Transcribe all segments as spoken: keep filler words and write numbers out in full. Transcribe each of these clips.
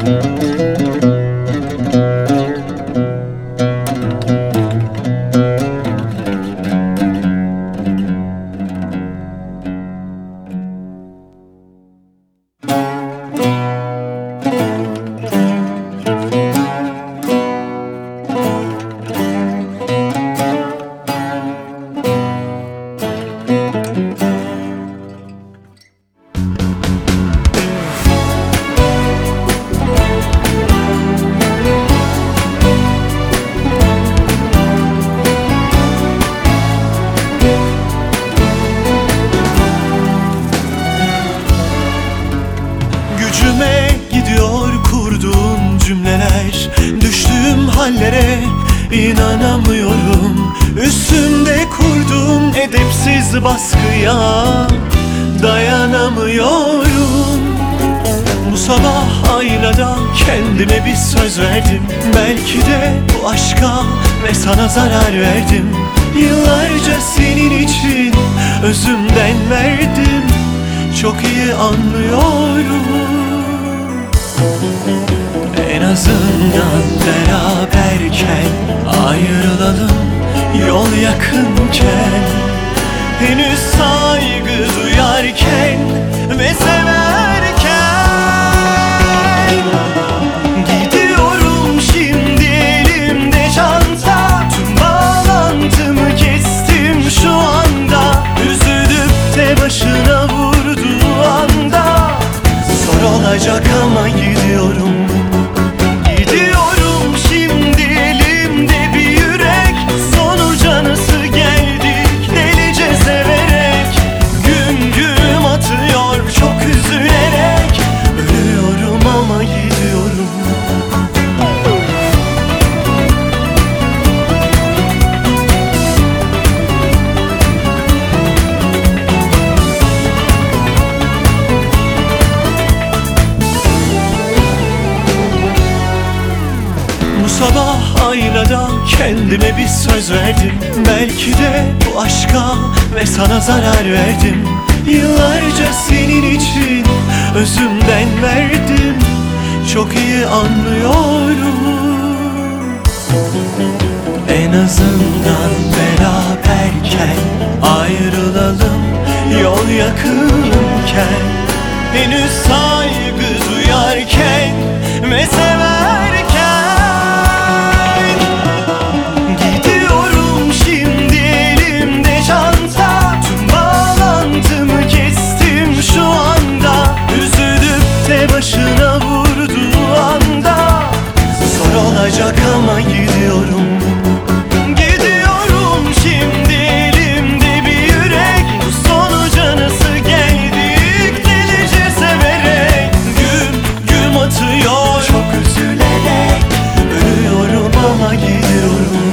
Gücüme gidiyor kurduğum cümleler, düştüğüm hallere inanamıyorum. Üstümde kurduğum edepsiz baskıya dayanamıyorum. Bu sabah aynada kendime bir söz verdim. Belki de bu aşka ve sana zarar verdim. Yıllarca senin için özümden verdim. Çok iyi anlıyorum. En azından beraberken ayrılalım, yol yakınken, henüz saygı duyarken ve severken. Gidiyorum şimdi elimde çanta, tüm bağlantımı kestim şu anda. Üzülüp de başına vurduğu anda zor olacak ama gidiyorum. Gidiyorum şimdi elimde bir yürek, sonuca nasıl geldik delice severek. Güm güm atıyor çok üzülerek, ölüyorum ama gidiyorum. Bu sabah aynada kendime bir söz verdim. Belki de bu aşka ve sana zarar verdim. Yıllarca senin için özümden verdim. Çok iyi anlıyorum. En azından beraberken ayrılalım, yol yakınken, henüz saygı duyarken ve severken. Gidiyorum şimdi elimde çanta, tüm bağlantımı kestim şu anda. Üzülüp de başına vurduğu anda zor olacak ama gidiyorum. Gidiyorum şimdi elimde bir yürek, bu sonuca nasıl geldik delice severek. Güm güm atıyor çok üzülerek, ölüyorum ama gidiyorum.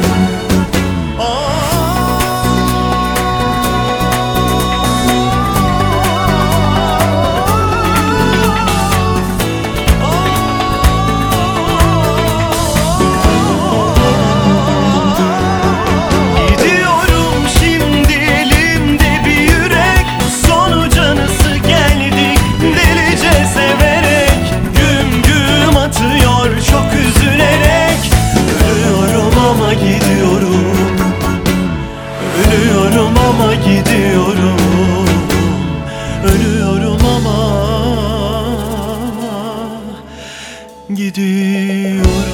Gidiyorum şimdi elimde bir yürek, sonuca nasıl geldik delice severek. Güm güm atıyor çok üzülerek, ölüyorum ama gidiyorum. Ölüyorum ama gidiyorum. Ölüyorum ama gidiyorum.